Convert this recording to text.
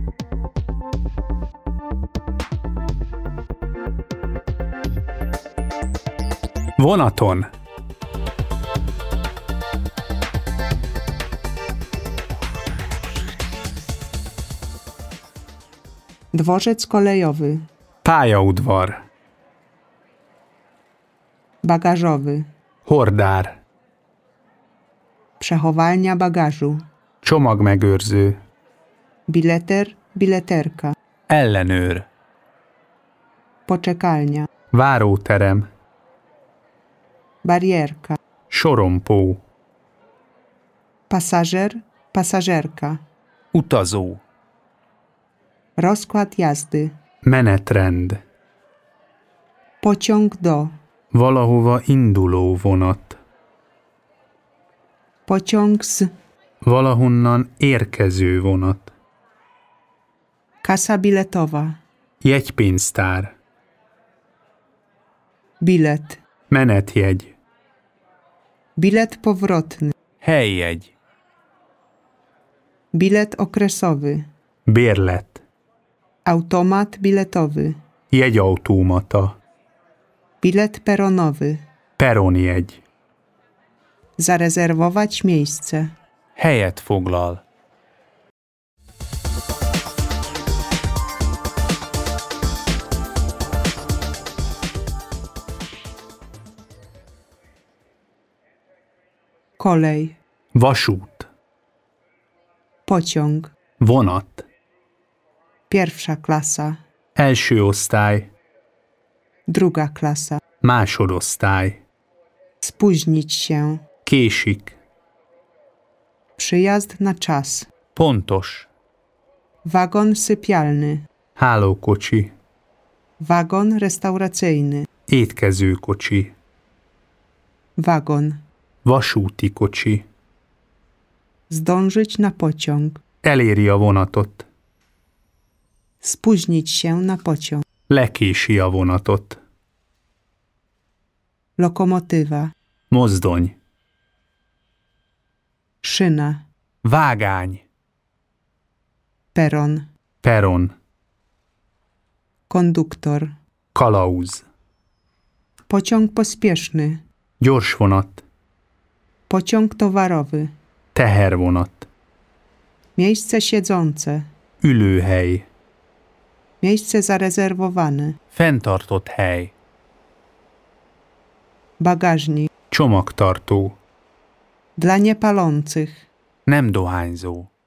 Vonaton. Dworzec kolejowy. Pályaudvar. Bagażowy. Hordár. Przechowalnia bagażu. Csomagmegőrző. Bileter, bileterka. Ellenőr. Poczekalnia. Váróterem. Barierka. Sorompó. Pasażer, pasażerka. Utazó. Rozkład jazdy. Menetrend. Pociąg do. Valahova induló vonat. Pociąg z. Valahonnan érkező vonat. Kasa biletowa. Jegypénztár. Bilet. Menetjegy. Bilet powrotny. Helyjegy. Bilet okresowy. Bérlet. Automat biletowy. Jegyautomata. Bilet peronowy. Peronjegy. Zarezerwować miejsce. Helyet foglal. Kolej. Vasút. Pociąg. Vonat. Pierwsza klasa. Első osztály. Druga klasa. Másodosztály. Spóźnić się. Késik. Przyjazd na czas. Pontos. Wagon sypialny. Hálókocsi. Wagon restauracyjny. Étkezőkocsi. Wagon. Vasúti kocsi. Zdążyć na pociąg. Eléri a vonatot. Spóźnić się na pociąg. Lekési a vonatot. Lokomotywa. Mozdony. Szyna. Vágány. Peron. Peron. Konduktor. Kalauz. Pociąg pospieszny. Gyorsvonat. Pociąg towarowy. Tehervonat. Miejsce siedzące. Ülőhely. Miejsce zarezerwowane. Fenntartott hely. Bagażnik. Csomagtartó. Dla niepalących. Nem dohányzó.